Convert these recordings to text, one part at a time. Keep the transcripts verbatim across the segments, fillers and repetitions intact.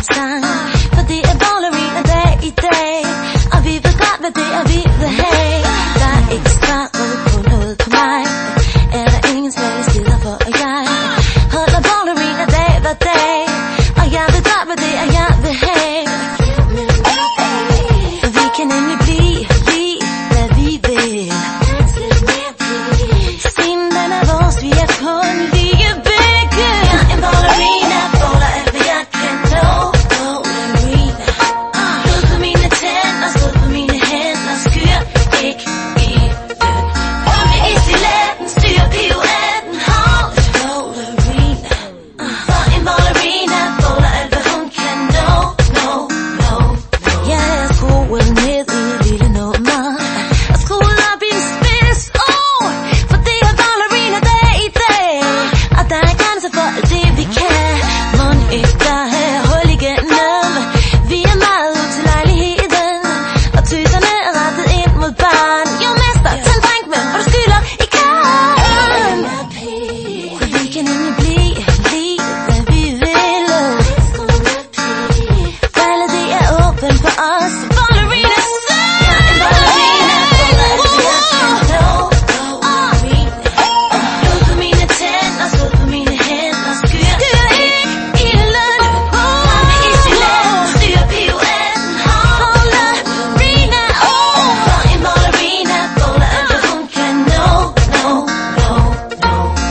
sang. For det er ballerina dag i dag, og vi ved godt, hvad det er, vi vil have. Der er ikke svaret på noget på mig, er der ingen slag steder for, at jeg holder ballerina dag hver dag, og jeg ved godt, hvad det er, jeg vil have. For vi kan nemlig blive lige, hvad vi vil. Scenen den er vores, vi er kun lige begge. Jeg er en ballerina, boller alt hvad jeg kan nå. Ballerina, blod på mine tænder, stod på mine hænder, skyr ikke i den. Kom med i stiletten, styr piruetten, hold ballerina. For en ballerina, boller alt hvad hun kan nå. No, no, no. Jeg er skruet ned i et lille nummer, og skruet op i en spids, oh, for det er ballerina dag i dag, og der er grænser for alt det vi kan. Mon ikke der er hul igennem, vi er meget ud til lejligheden, og tøserne er rettet ind mod barn. Jo mester, tag en drink med, hvor du skylder i kan. For vi kan nemlig blive lige, hvad vi vil. Ballet det er åben for os. Ballerina sang. Jeg er en ballerina, boller alt hvad jeg kan nå. Ballerina, blod på mine tænder, stod på mine hænder, skyr ikke ilden. Kom med i stiletten, styr piruetten, hold ballerina, oh. For en ballerina, boller alt hvad hun kan nå. No, no, no.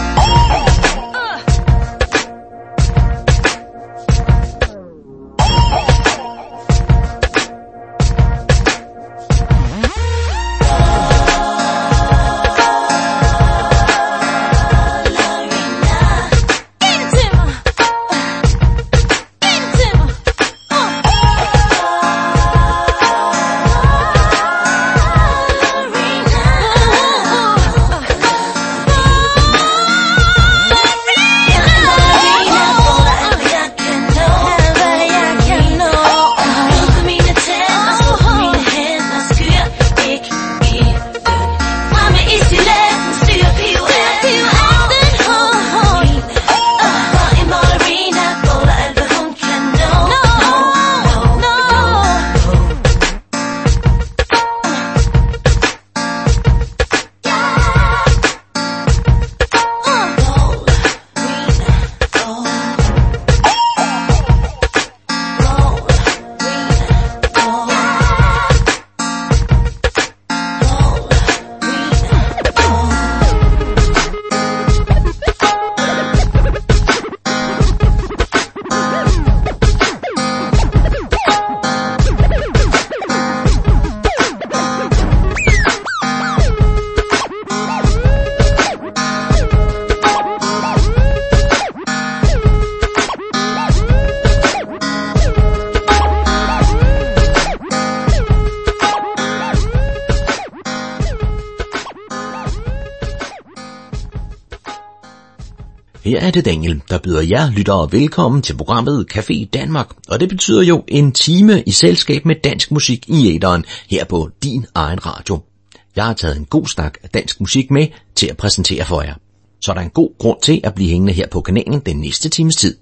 Her er det Daniel, der byder jer lyttere velkommen til programmet Café Danmark, og det betyder jo en time i selskab med dansk musik i æteren her på din egen radio. Jeg har taget en god snak af dansk musik med til at præsentere for jer, så der er en god grund til at blive hængende her på kanalen den næste times tid.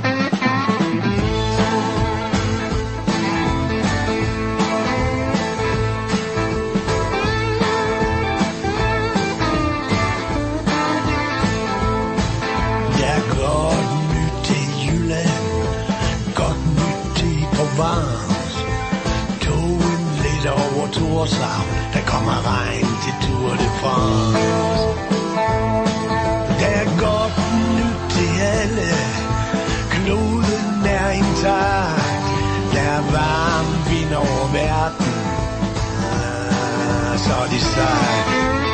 Der kommer regn til Tour de France. Der er godt nyt til alle. Kloden er intakt. Der er varm vind over verden. Ah, så er det sagt.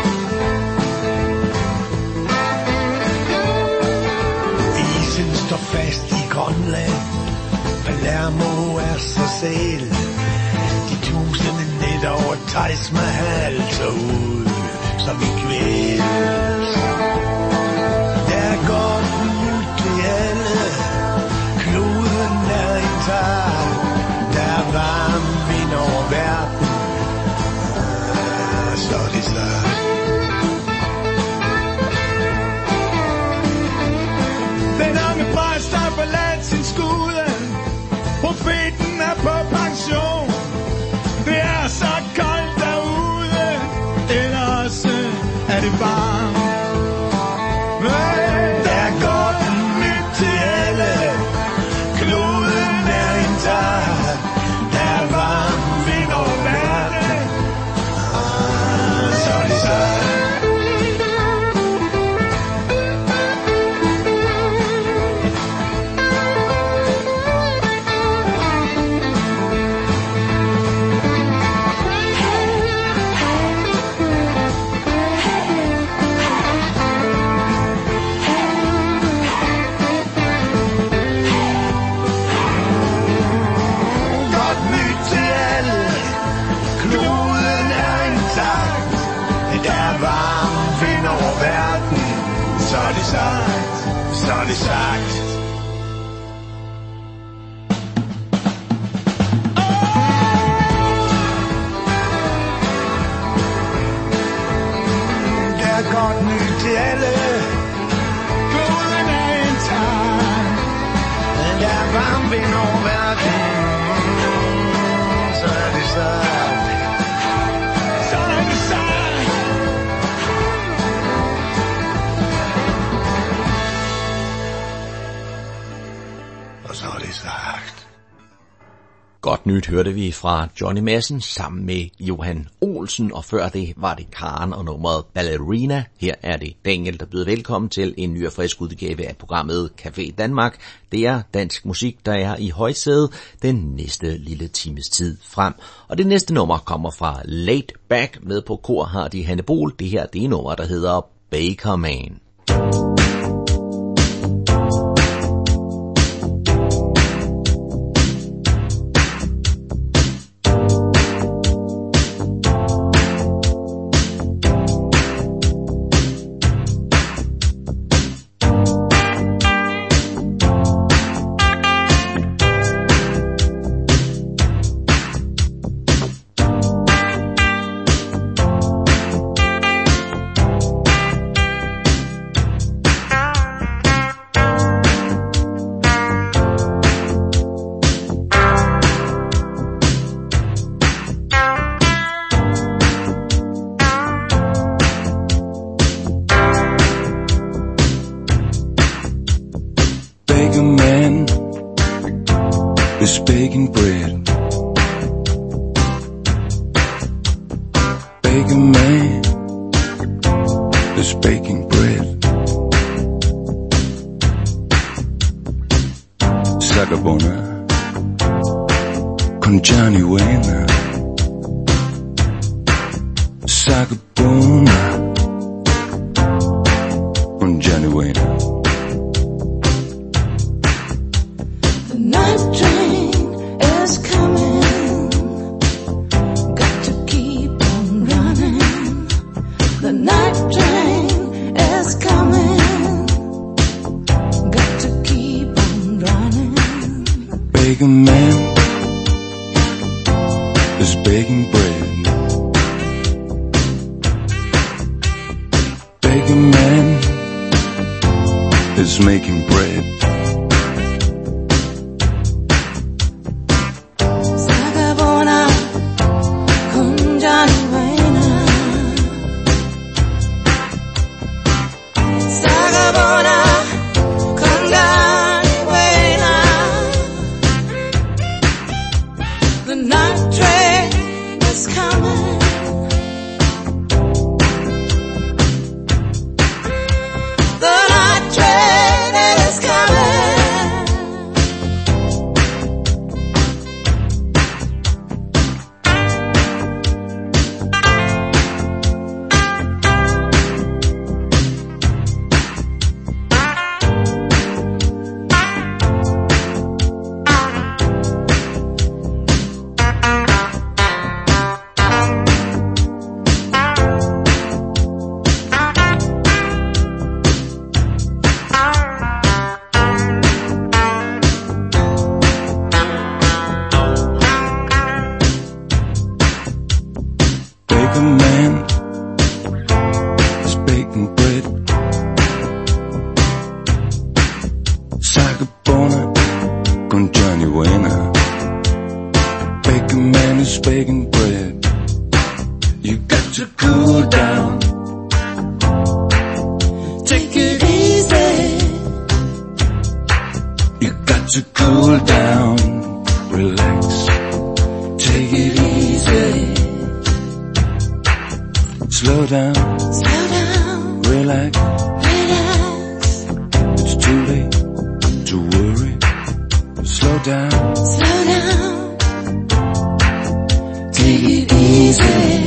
Isen står fast i Grønland. Palermo er sig selv. De tusinde nætter over Taj Mahal så ud som i kvæls. Der er godt nyt til alle. Kloden er intakt. Der er varm vind over verden. Ah, så er det sagt. Den unge præst har forladt sin skude. Hun er på pension. Det er så koldt derude, ellers er det varmt. Der er godt nyt til alle, kloden er intakt. Der er varm vind over verden, ah, så er det sagt. Så er det sagt, så er det sagt. Der er godt nyt til alle, kloden er intakt. Der er varm vind over verden, så er det sagt. Så er det sagt. Så er det sagt. Godt nyt hørte vi fra Johnny Madsen sammen med Johan Olsen, og før det var det Karen og nummeret Ballerina. Her er det Daniel, der byder velkommen til en ny og frisk udgave af programmet Café Danmark. Det er dansk musik, der er i højsædet den næste lille times tid frem. Og det næste nummer kommer fra Laid Back. Med på kor har de Hanne Bol. Det her det er nummer, der hedder Baker Man. The night train is coming. baking bread. You got to cool down. Take it easy. You got to cool down. Relax. Take it easy. Slow down. Slow down. Relax. Relax. It's too late to worry. Slow down. Slow down. Take it easy.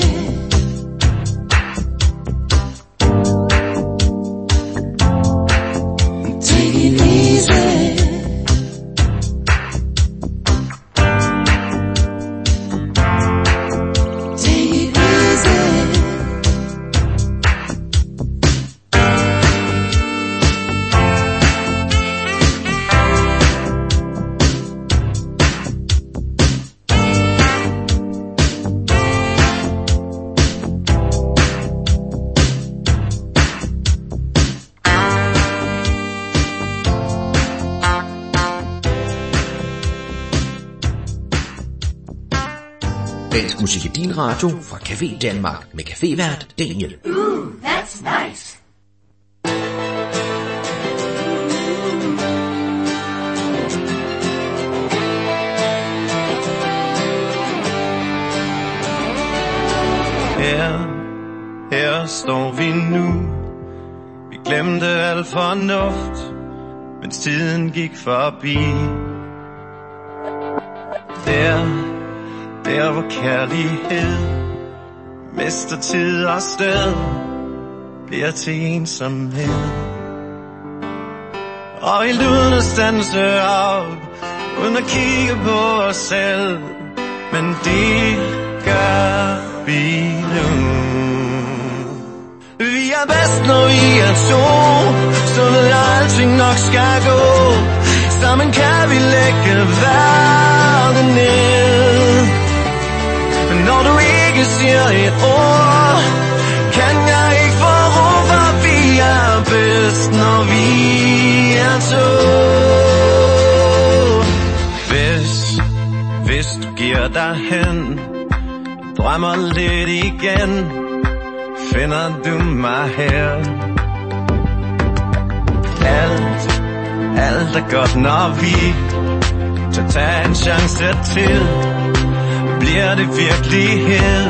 Take it easy. Dansk musik i din radio fra Café Danmark med cafévært Daniel. Ooh, that's nice. Her, her står vi nu. Vi glemte al fornuft, mens tiden gik forbi. Der, der hvor kærlighed mister tid og sted, bliver til ensomhed. Og helt uden at standse op, uden at kigge på os selv, men det gør vi nu. Vi er bedst, når vi er to, så ved jeg, alting nok skal gå. Sammen kan vi lægge verden ned. Men når du ikke siger et ord, kan jeg ikke få ro, for vi er bedst, når vi er to. Hvis, hvis du giver dig hen, drømmer lidt igen, finder du mig her. Alt, alt er godt, når vi tør tage en chance til. Bliver det virkelighed?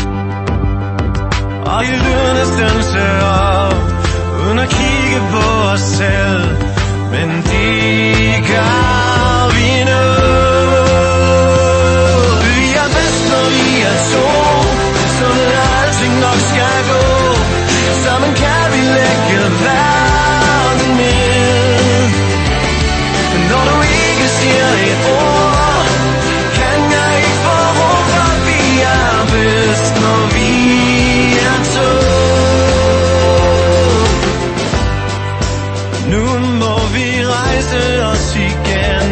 Og i lydende stønse op, uden at kigge på os selv, men det gør vi nu. Vi er bedst, når vi er to, så ved alting nok skal gå. Sammen kan vi lægge verden ned. Men når du ikke siger et ord, kan jeg ikke få ro, for vi er bedst, når vi er to. Nu må vi rejse os igen.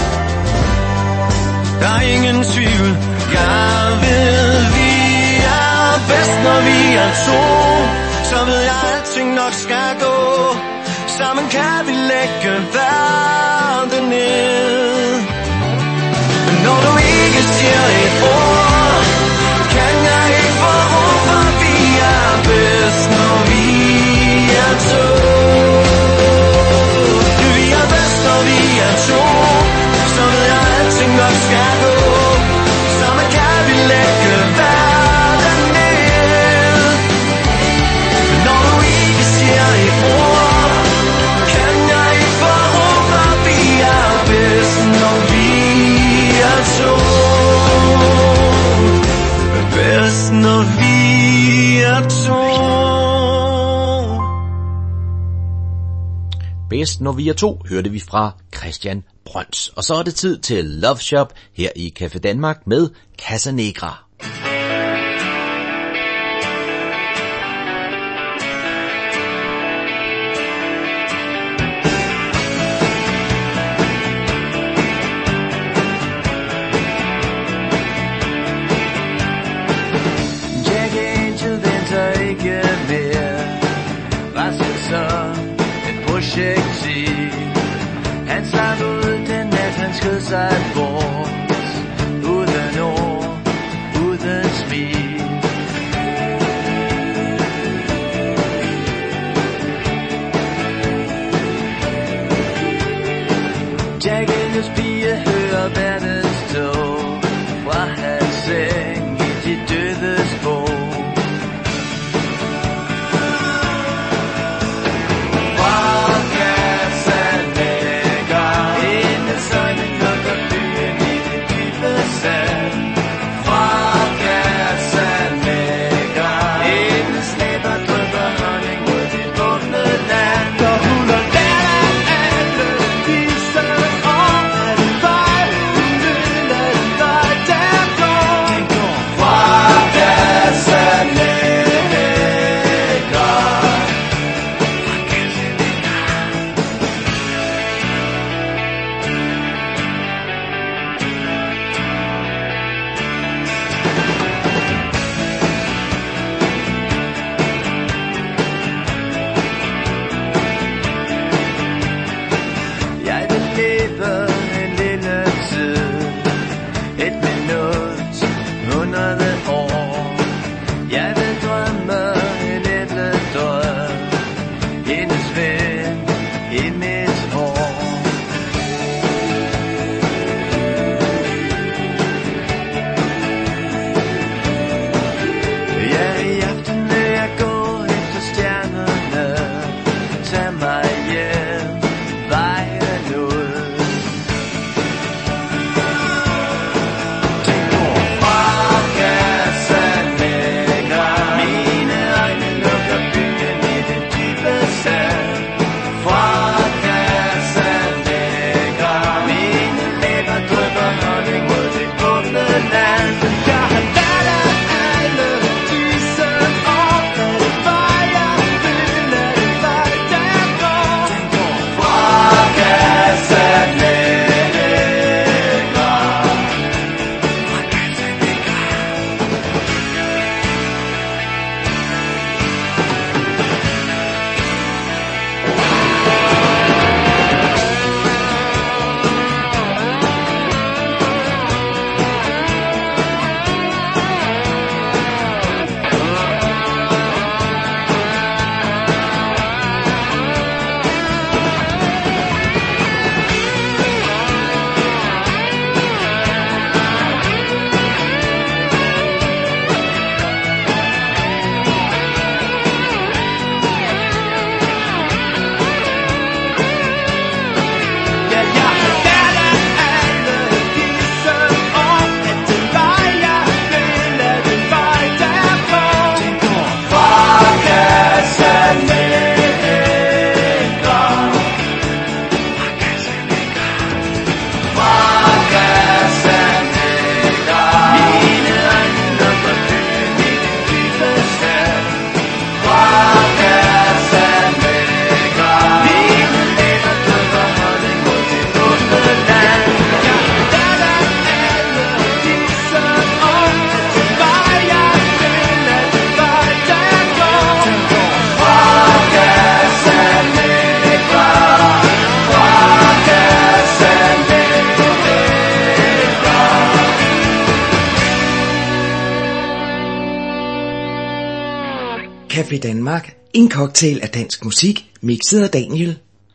Der er ingen tvivl, jeg ved, vi er bedst, når vi er to. Så ved jeg, alting nok skal gå. Sammen kan vi lægge verden ned. Men når du ikke siger et ord, kan jeg ikke få ro, for vi er bedst, når vi er to. Vi er bedst, når vi er to. Så ved jeg, alting nok skal gå. Sammen kan vi lægge verden ned. Men når du ikke siger et ord, kan jeg ikke få ro, for vi er bedst, når vi er to. Bedst, når vi er to. Bedst når vi er to, hørte vi fra Christian Brøns. Og så er det tid til Love Shop her i Café Danmark med Casa Negra. Jack Angel venter ikke mere. Rask så et projekt i. Han slap ud den nat, han skød sig bort uden ord. Café Danmark. En cocktail af dansk musik, mixet af Daniel.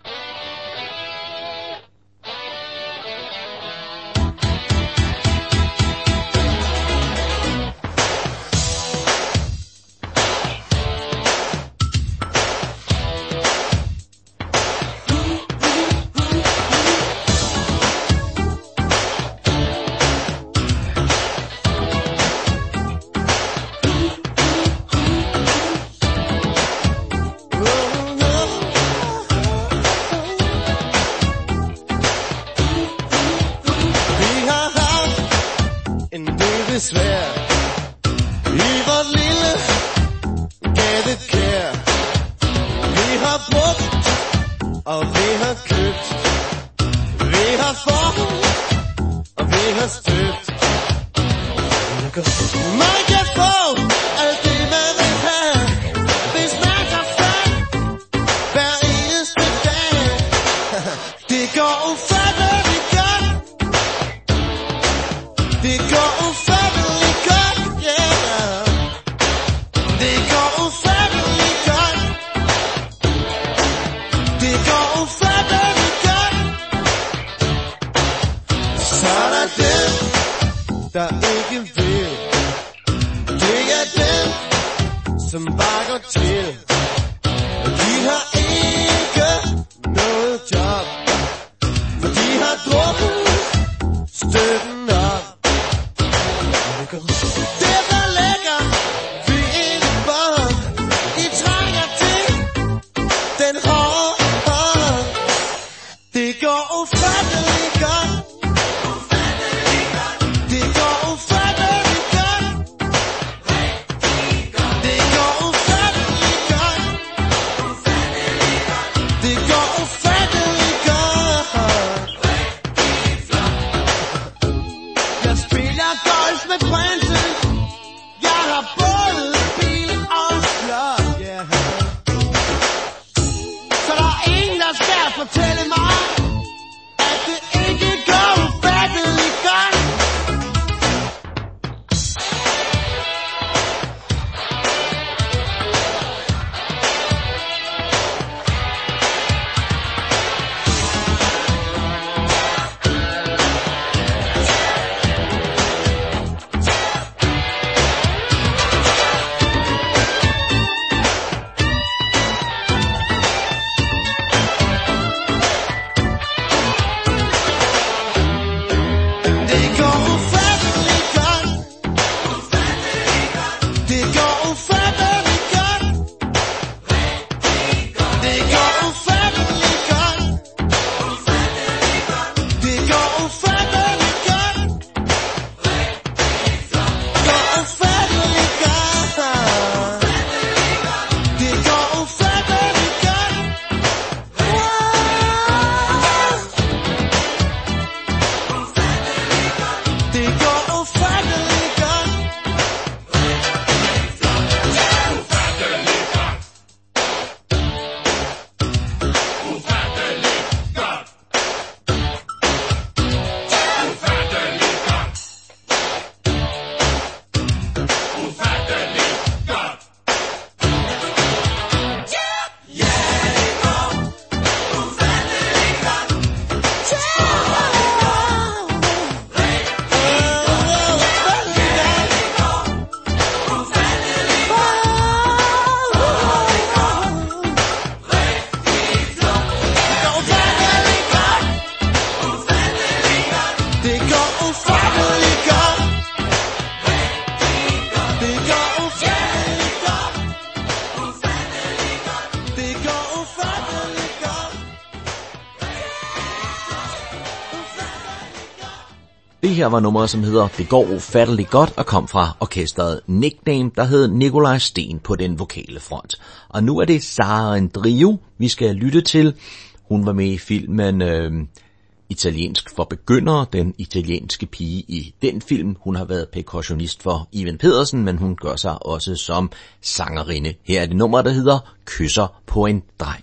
Det her var nummeret, som hedder Det går ufatteligt godt og kom fra orkestret Nickname, der hed Nikolaj Sten på den vokale front. Og nu er det Sara Andriu, vi skal lytte til. Hun var med i filmen øh, Italiensk for begyndere, den italienske pige i den film. Hun har været percussionist for Ivan Pedersen, men hun gør sig også som sangerinde. Her er det nummer, der hedder Kysser på en dreng.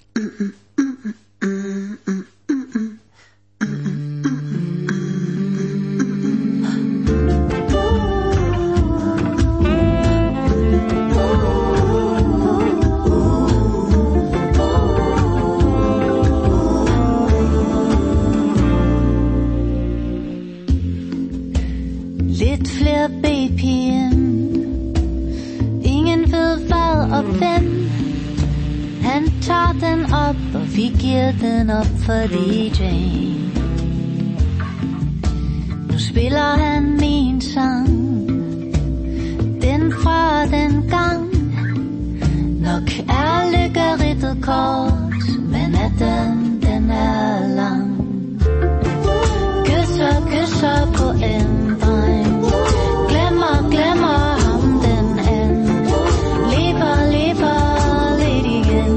Lidt flere B P M. Ingen ved hvad og hvem. Han tager den op, og vi giver den op for D J. Nu spiller han min sang, den fra den gang. Nok er lykkerittet kort, men natten den er lang. Kysser, kysser på en dreng, glemmer, glemmer ham den anden. Lever, lever lidt igen.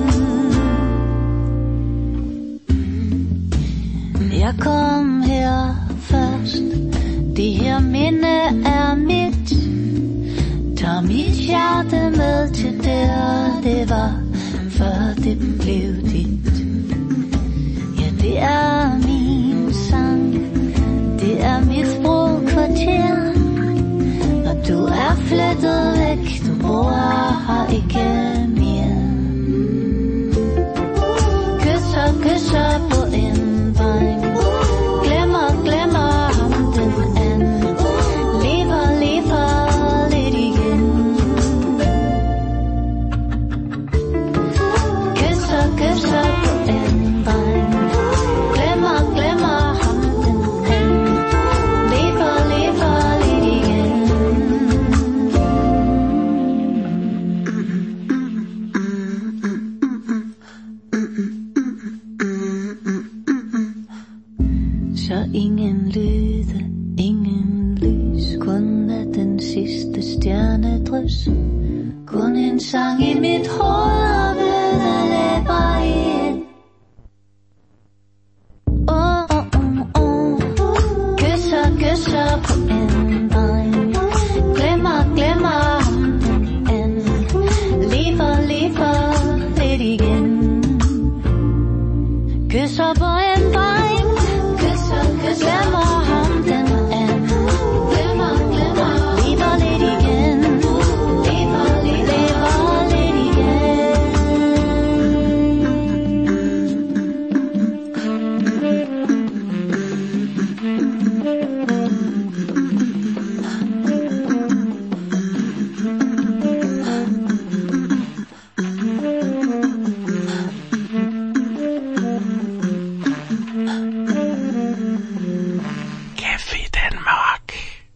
Jeg kom her først, det her minde er mit. Tag mit hjerte med til der det var, før det blev dit. Ja, det er min sang, det er mit sprogkvarter. Og du er flettet væk, du bor her ikke mere. Kysser, kysser på en dreng, glemmer, glemmer ham den anden. Lever, lever lidt igen. Kysser, kysser på en dreng, glemmer, glemmer ham den anden. Lever, lever lidt igen. Så ingen lyde, ingen lys, kun er den sidste stjernedrys. Kun en sang i mit hoved og bløde læber igen. Åh, åh, åh, åh. Kysser, kysser på en dreng, glemmer, glemmer ham den anden. Lever, lever lidt igen. Kysser på en dreng, kysser, kysser, glemmer ham den anden. Glemmer, glemmer, lever lidt igen. Lever, lever lidt igen. Café Danmark.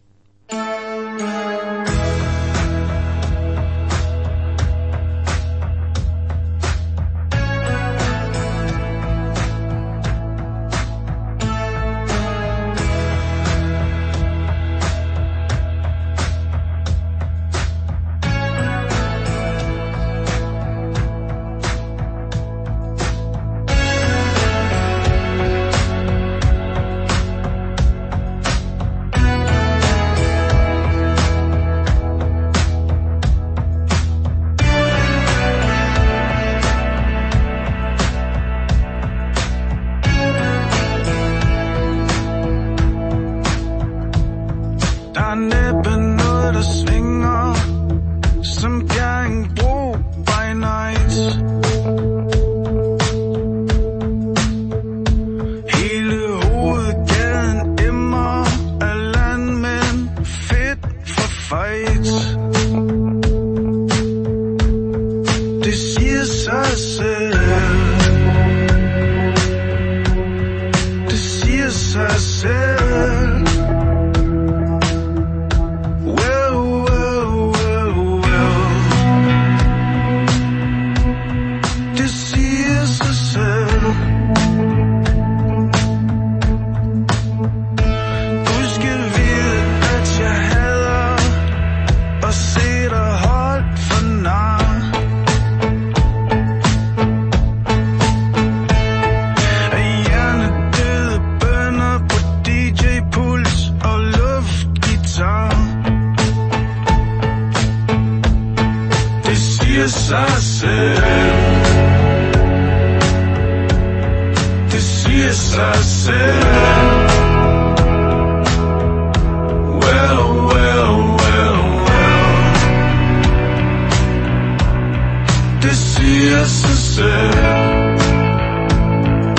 Der er næppe noget, der svinger som Bjerringbro by night. Hele hovedgaden emmer af landmænd, fedt for fight. Det siger sig selv. Det siger sig selv. Sig selv. Det siger sig selv. Well, well, well, well. Det siger sig selv.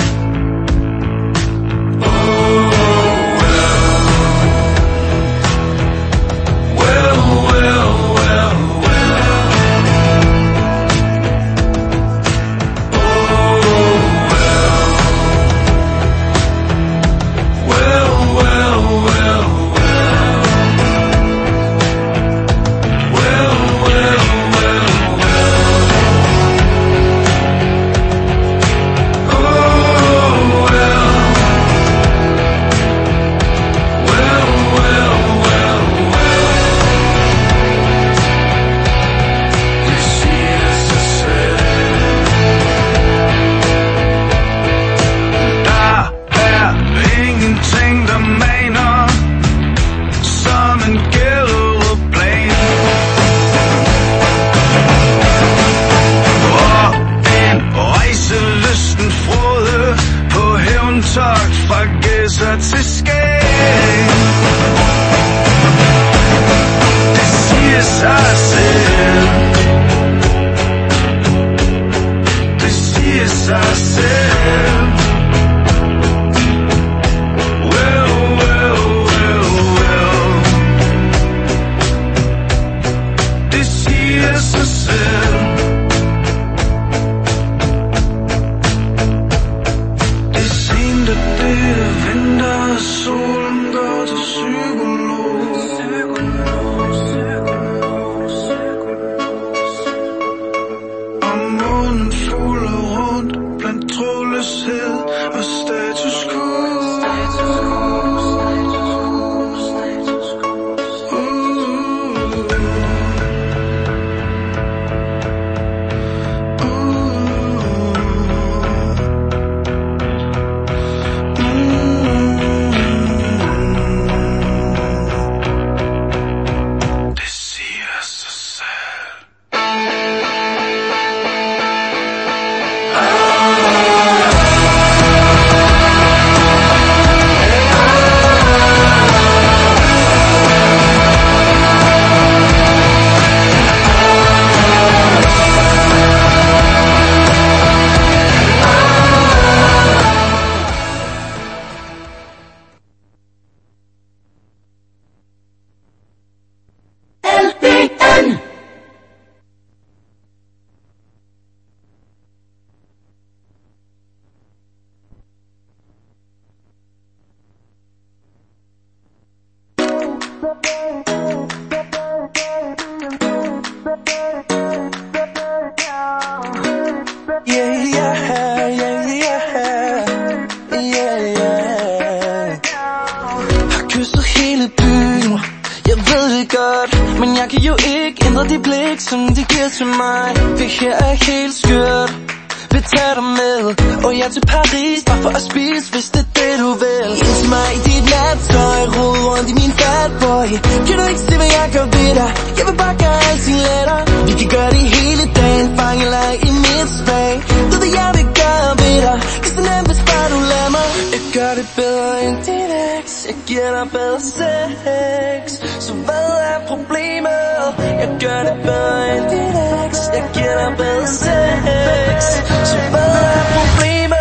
Oh, well. Yeah, yeah, yeah, yeah, yeah, yeah. Har kysset hele byen, jeg ved det godt, men jeg kan jo ikke ændre de blik, som de giver til mig. Det her er helt skørt, vil tage dig med, og jeg til Paris, bare for at spise, hvis det er det du vil. Hils mig i dit nattøj, rod rundt i min fatboy. Kan du ikke se, hvad jeg gør ved dig? Jeg vil bare gøre alting lettere. Vi kan gøre det hele dagen, fange leg i mit spag. Du ved, jeg vil gøre ved dig, det er så nemt, hvis bare du lader mig. Jeg gør det bedre end dit ex, jeg giver dig bedre sex. Så hvad er problemet? Jeg gør det bedre end dit ex, jeg giver dig bedre sex. Så hvad er problemet?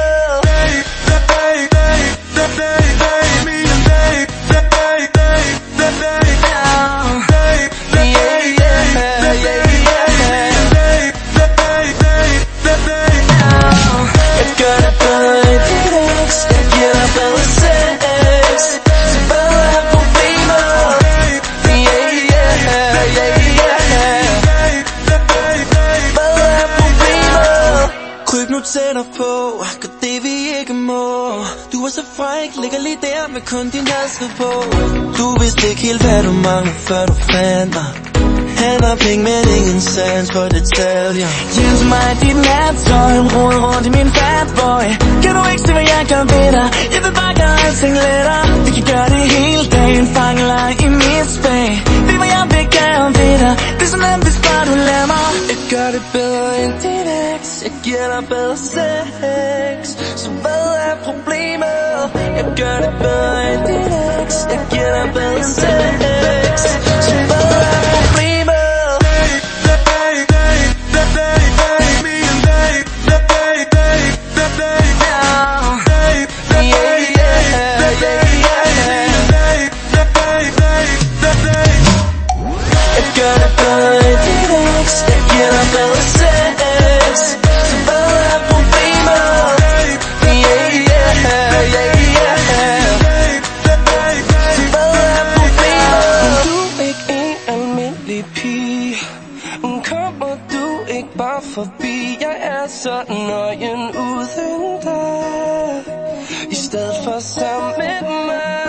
Tættere på, gør det vi ikke må. Du er så fræk, ligger lige der med kun din halsved på. Du vidste ikke helt hvad du mangler, før du fandt mig. Han har penge, men ingen sans for detaljer. Hjælp mig i dit nattøj, rod rundt i min fatboy. Kan du ikke se hvad jeg gør ved dig? Jeg vil bare gøre alting lettere. Vi kan gøre det hele dagen, fange leg i mit spag. Ved hvad jeg vil gøre ved dig, det er så nemt, hvis bare du lader mig. Jeg gør det bedre end dit ex, jeg giver dig bedre sex. Så hvad er problemet? Jeg gør det bedre end dit ex, jeg giver dig bedre sex. Så hvad er problemet? Forbi, jeg er så nøgen uden dig, i stedet for sammen med mig.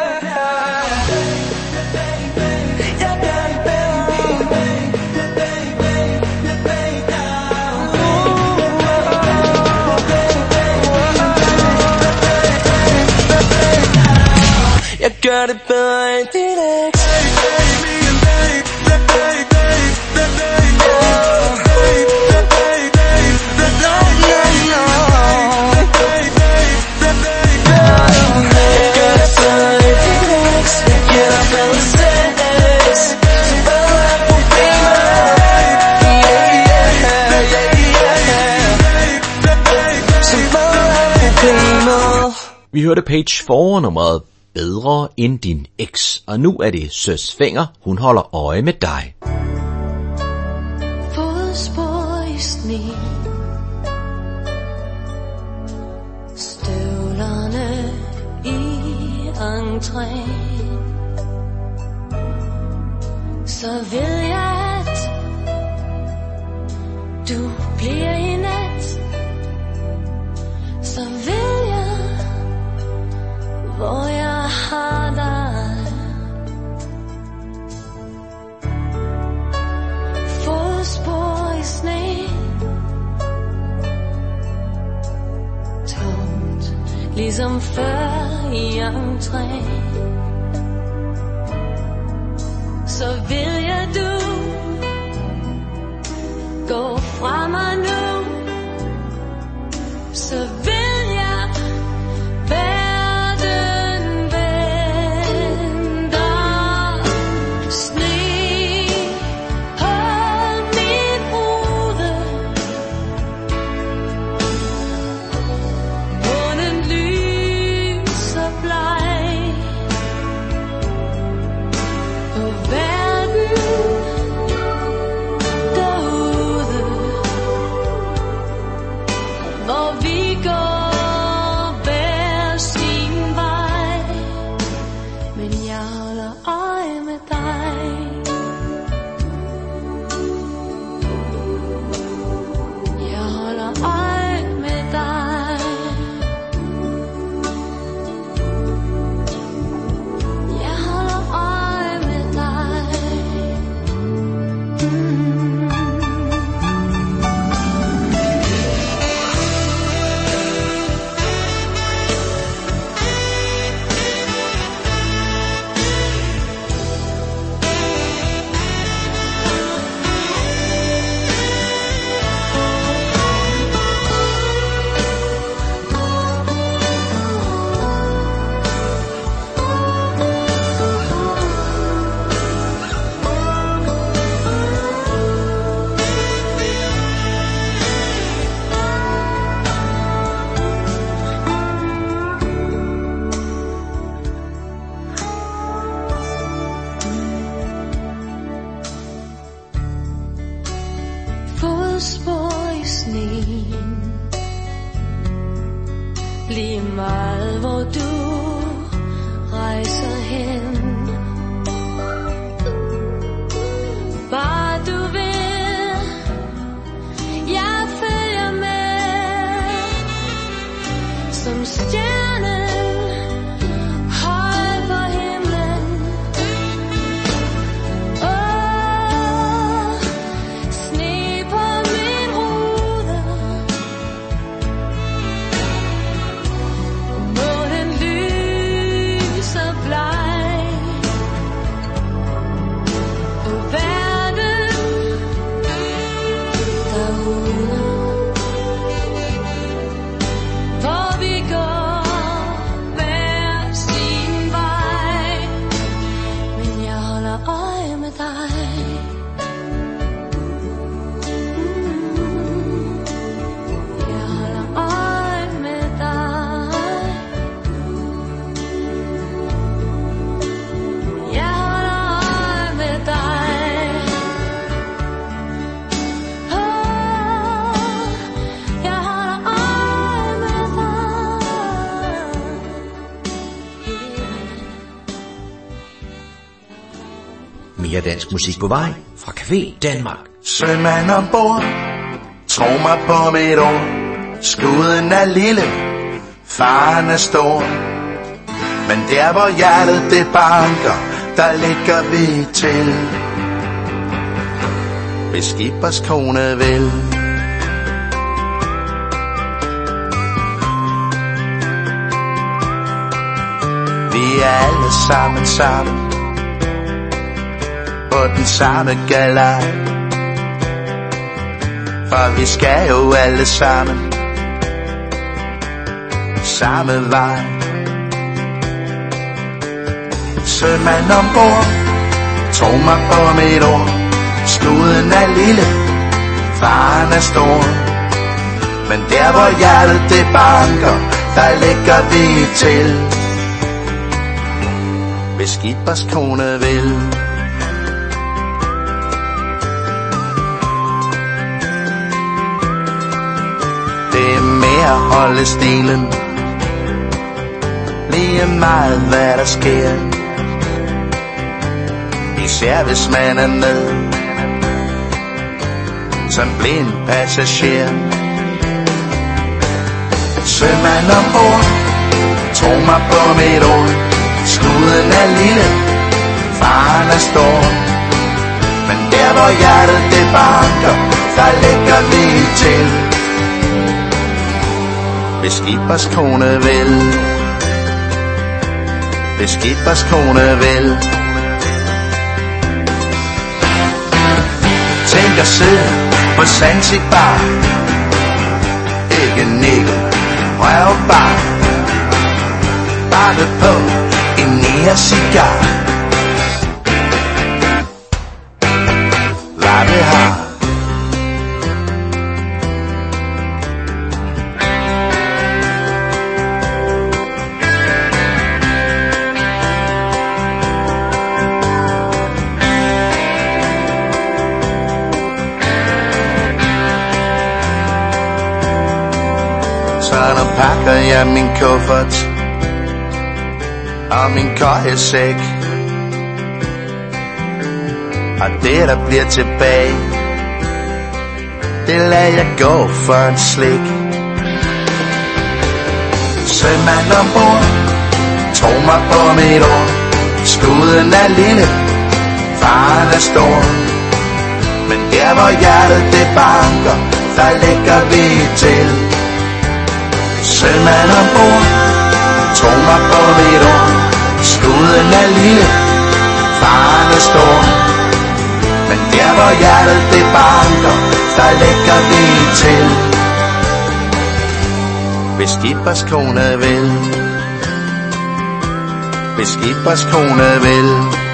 Jeg gør det bedre. Jeg gør det bedre end dit ex. Vi hørte Page Four nummeret Bedre end din eks, og nu er det Søs Fenger, hun holder øje med dig. Fodspor i sne, støvlerne i entréen, så ved jeg, at du bliver i nat, så ved jeg, hvor jeg har dig. Fodspor i sne, tomt ligesom før i entréen, så vil jeg du gå fra mig nu, så vil jeg være. Verden fodspor i sneen. Lige meget hvor du rejser hen, bare du vil, jeg følger med, som stjernen høj på himlen. Åh, sne på min rude, må den lyse bleg, og verden derude, hvor vi går hver sin vej, men jeg holder øje med dig. Mm. Jeg holder øje med dig. Jeg holder øje med dig. Åh, jeg holder øje med dig. Mere dansk musik på vej fra Café Danmark. Sømand ombord, tro mig på mit ord. Skuden er lille, faren er stor. Men der hvor hjertet det banker, der ligger vi til. Hvis skibers kone vil. Vi er alle sammen sammen på den samme galej, for vi skal jo alle sammen samme vej. Sømand ombord, tro mig på mit ord. Skuden er lille, faren er stor. Men der hvor hjertet det banker, der ligger vi til. Hvis skibers kone vil. Det er med at holde stilen, lige meget hvad der sker. Især hvis man er med som blind passager. Sømand ombord, tro mig på mit ord. Skuden er lille, faren er stor. Men der hvor hjertet det banker, der ligger vi til. Hvis skibers kone vil. Hvis skibers kone vil. Tænk at sidde på Zanzibar, ikke nikkel, røv bar, bakke på en nære cigar. Hvad vi har. Så nu pakker jeg min kuffert og min køjesæk, og det der bliver tilbage, det lader jeg gå for en slik. Sømand ombord, tro mig på mit ord. Skuden er lille, faren er stor. Men der hvor hjertet det banker, der ligger vi til. Sømand ombord, tro mig på mit ord. Skuden er lille, faren er stor. Men der hvor hjertet det banker, der ligger vi til. Hvis skibers kone vil. Hvis skibers kone vil.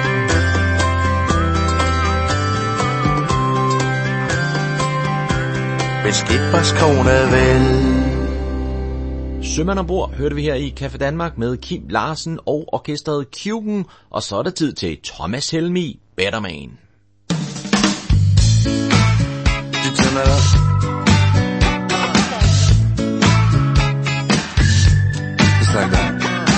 Hvis skibers kone vil. Sømand ombord hørte vi her i Café Danmark med Kim Larsen og orkestret Kjuken, og så er der tid til Thomas Helmig, Better Man. Du you turn that up? Just like that.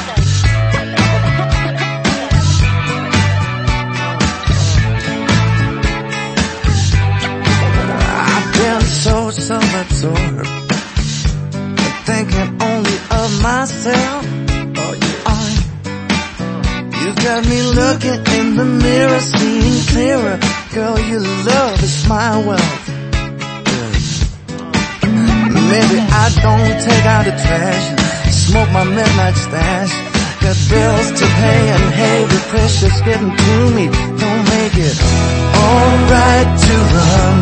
I've been so self-absorbed, thinking only of myself. Oh, yeah. Oh, you got me looking in the mirror, seeing clearer. Girl, your love is my wealth. Yeah. Maybe I don't take out the trash, smoke my midnight stash. Got bills to pay and hey, the pressure's getting to me. Don't make it alright to run.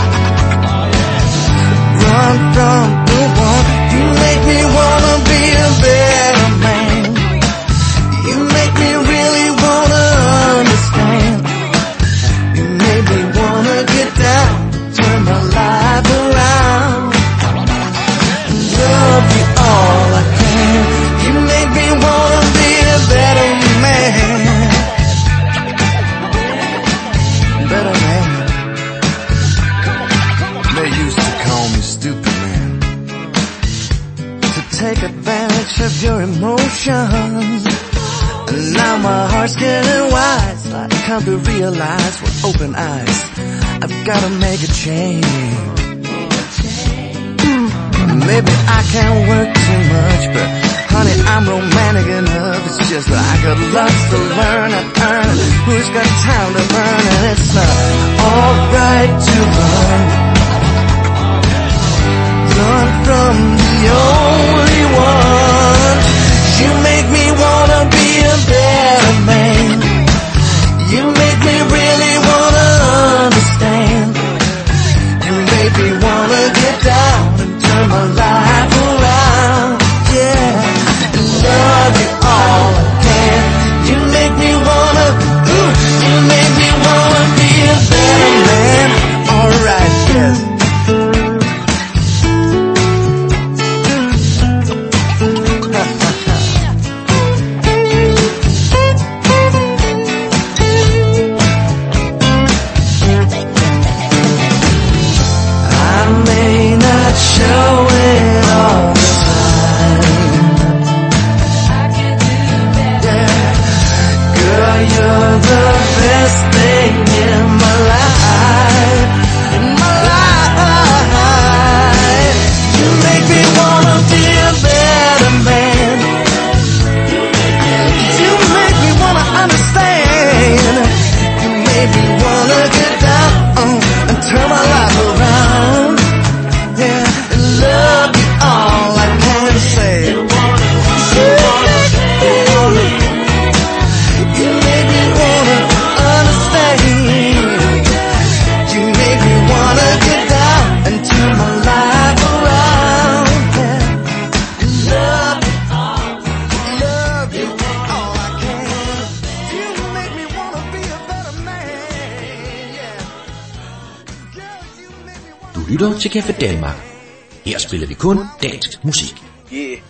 Run from the one. You make me wanna be a better man. You make me really wanna understand. You make me wanna get down, turn my life around. Love you all I can. You make me wanna be a better man. Better man. They used to call me stupid man, to take advantage of your emotions. And now my heart's getting wise, I come to realize with open eyes, I've gotta make a change. Maybe I can't work too much, but honey, I'm romantic enough. It's just that I got lots to learn and earn. Who's got time to burn? And it's not alright to run. Run from the only one. You make me wanna be a better man. You make me really wanna understand. You make me wanna get down and turn my life around. Yeah, love you all I can. You make me wanna, ooh, you make me wanna be a better man. Alright, yes. Lytter til Café Danmark. Her spiller vi kun dansk musik. Yeah.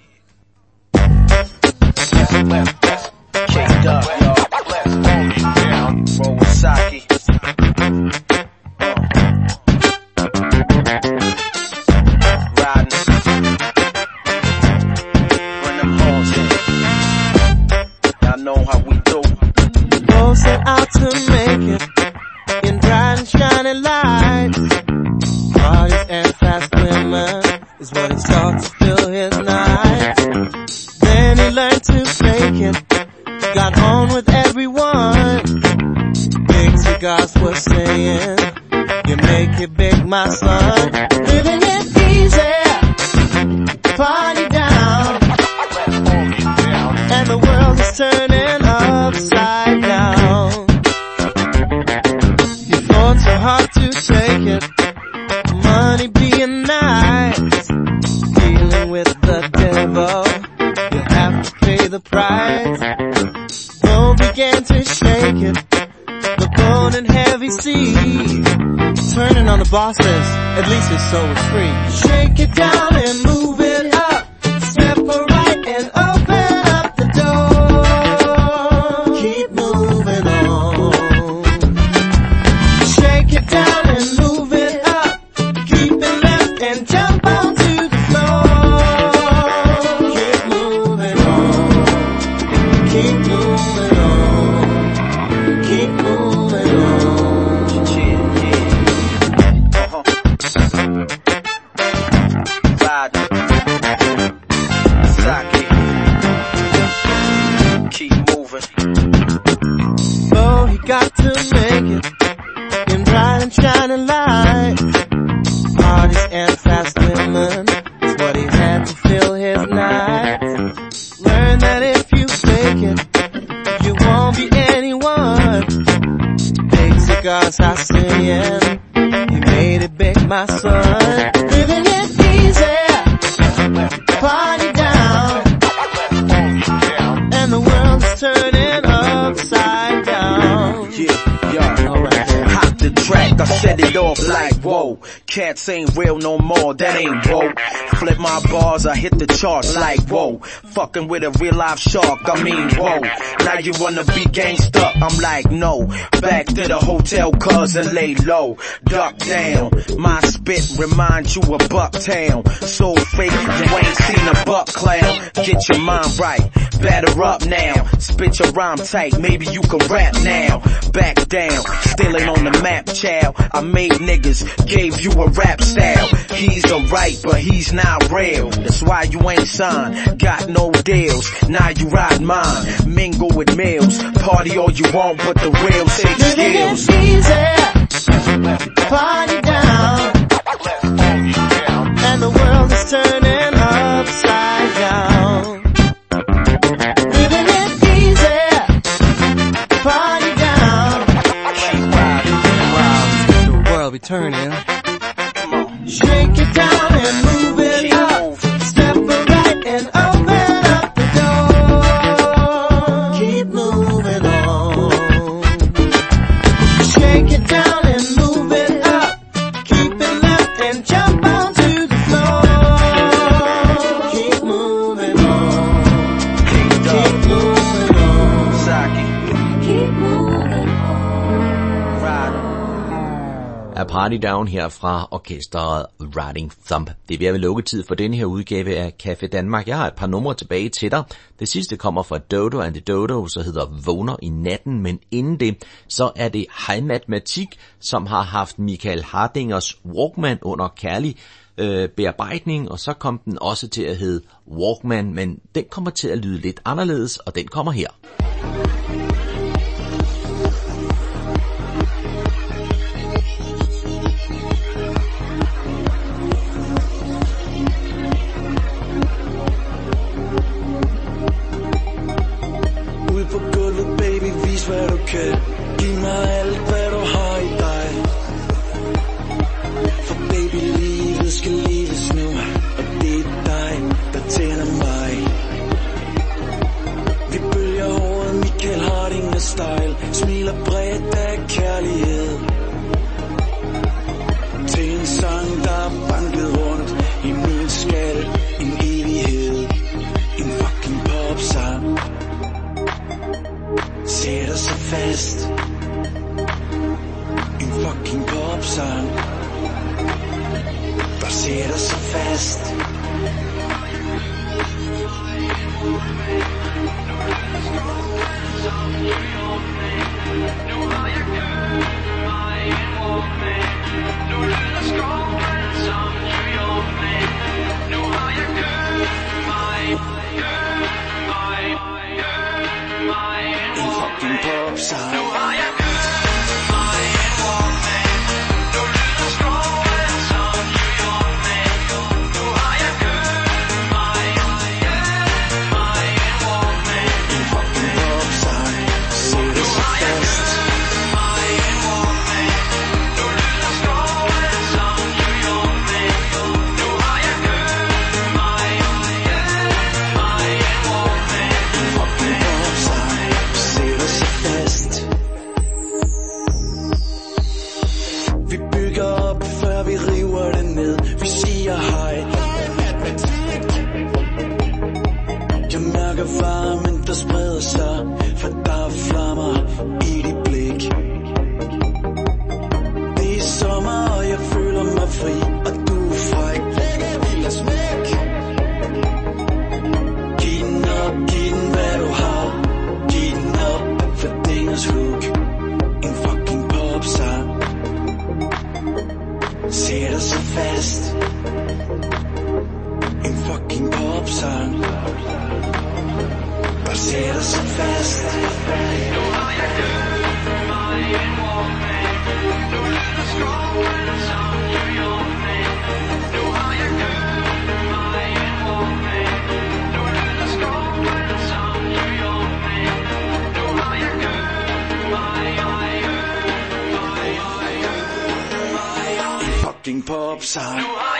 Bosses, at least his soul is free. Shake it down and move it up. Step right and open up the door. Keep moving on. Shake it down and move it up. got to make it in bright and shining light. Parties and fast women is what he had to fill his night. Learn that if you fake it, you won't be anyone. Big cigars are singing, he made it big, my son. Living it easy, party down, and the world is turning upside down. Yeah, yeah, alright. Hop the track, I set it off like whoa. Cats ain't real no more, that ain't whoa. Flip my bars, I hit the charts like whoa. Fucking with a real life shark, I mean whoa. Now you wanna be gangsta, I'm like no. Back to the hotel cuz and lay low. Duck down, my spit reminds you of Bucktown. So fake, you ain't seen a buck clown. Get your mind right, batter up now. Spit your rhyme tight, maybe you can rap now. Back down, still ain't on the map, child. I made niggas, gave you a rap style. He's alright, but he's not real. That's why you ain't signed, got no deals. Now you ride mine, mingle with meals. Party all you want, but the real take skills. Easy, party down, and the world is turning upside down. Living it easy, party down, the world be turning. Shake it down and move it up. Step right and open up the door. Keep moving on. Shake it down and move it up. Keep it left and jump onto the floor. Keep moving on. Keep moving on. Saki. Keep moving on. Ride. Er Party Down her fra orkestret Riding Thumb. Det er ved at være lukketid for denne her udgave af Café Danmark. Jeg har et par numre tilbage til dig. Det sidste kommer fra Dodo and the Dodo, så hedder Vågner i natten, men inden det, så er det High Matematik, som har haft Michael Hardingers Walkman under kærlig øh, bearbejdning, og så kom den også til at hedde Walkman, men den kommer til at lyde lidt anderledes, og den kommer her. Hvad du kan, giv mig alt hvad du har i dig. For baby, livet skal leves nu, og det er dig, der tænder mig. Vi bølger håret, Michael Hardinger style, smiler bredt af kærlighed. Til en sang, der er banket rundt i min skal, en evighed, en fucking popsang. Sætter sig fast, en fucking popsang, der sætter sig fast. sætter sig fast. Nu har jeg købt mig sig.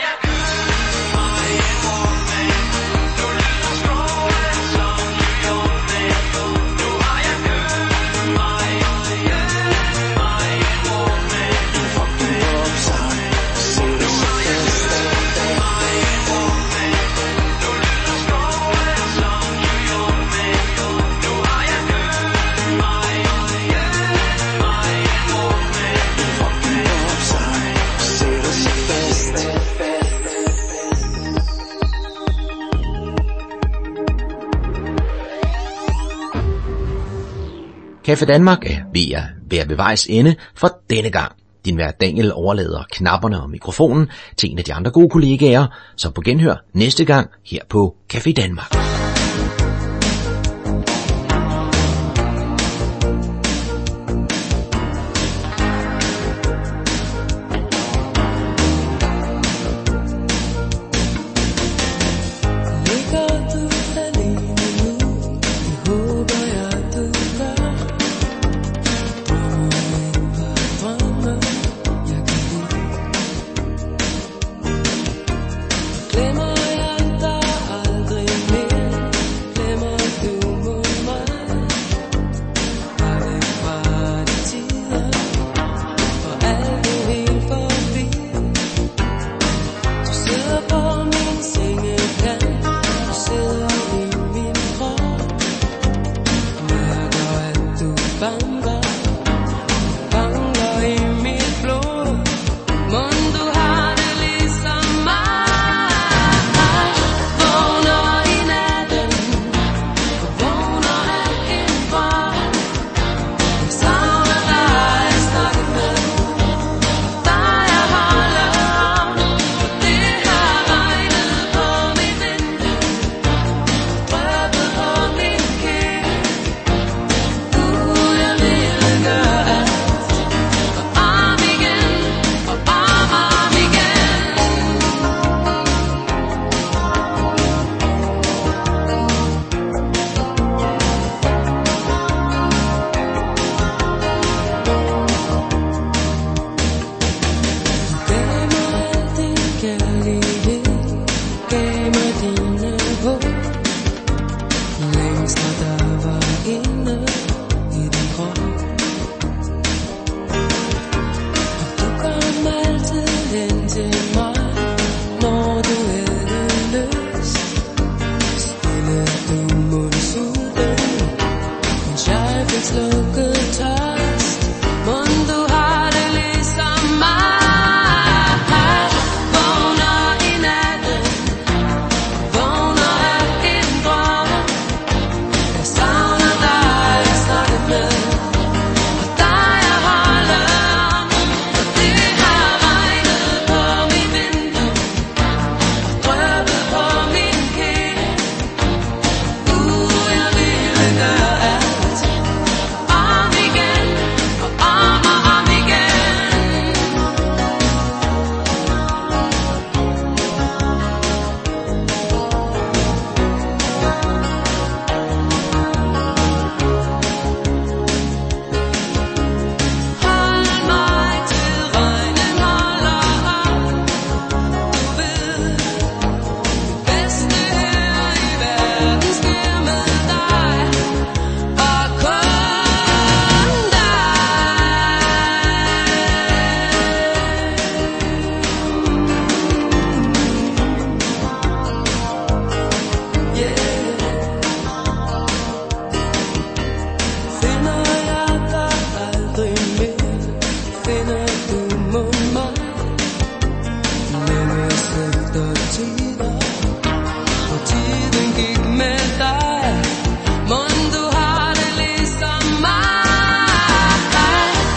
Café Danmark er ved at være ved vejs ende for denne gang. Din vært Daniel overlader knapperne og mikrofonen til en af de andre gode kollegaer, så på genhør næste gang her på Café Danmark.